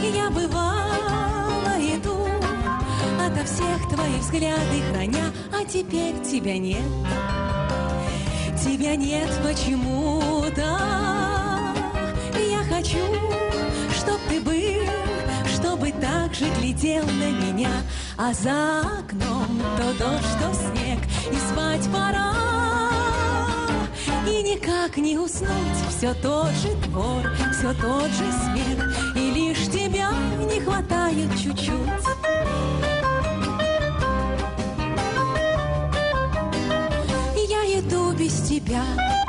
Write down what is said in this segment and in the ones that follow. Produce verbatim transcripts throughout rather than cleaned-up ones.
Я бывала иду, ото всех твои взгляды храня, а теперь тебя нет. Тебя нет почему-то. Я хочу, чтоб ты был, чтобы так же глядел на меня. А за окном то дождь, то снег, и спать пора. И никак не уснуть, все тот же двор, все тот же смех, и лишь тебя не хватает чуть-чуть. Я иду без тебя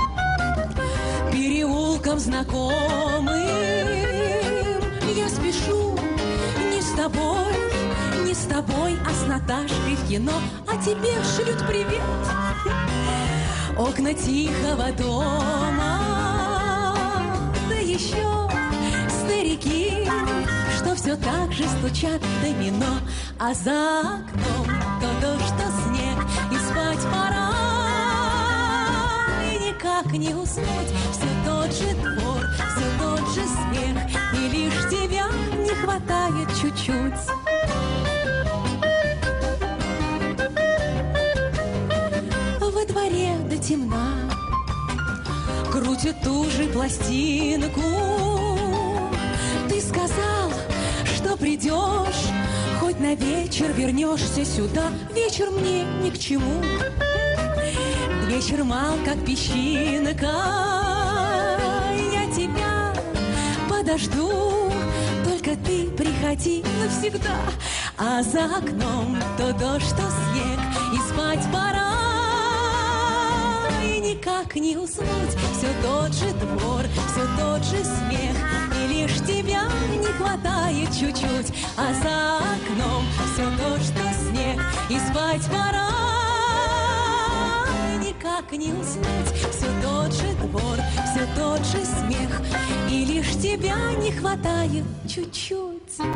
переулком знакомым. Я спешу не с тобой, не с тобой, а с Наташкой в кино. А тебе шлют привет окна тихого дома. Да еще старики, что все так же стучат в домино. А за окном то дождь, то снег, и спать пора. И никак не уснуть, все тот же двор, все тот же смех, и лишь тебя не хватает чуть-чуть. Во дворе до темна крутит ту же пластинку. Ты сказал, что придешь, хоть на вечер вернешься сюда. Вечер мне ни к чему, вечер мал, как песчинка. Я тебя подожду, только ты приходи навсегда. А за окном то дождь, то снег, и спать пора. И никак не уснуть, все тот же двор, все тот же смех, и лишь тебя не хватает чуть-чуть. А за окном все дождь, то снег, и спать пора. И никак не уснуть, все тот же двор, все тот же смех, и лишь тебя не хватает чуть-чуть.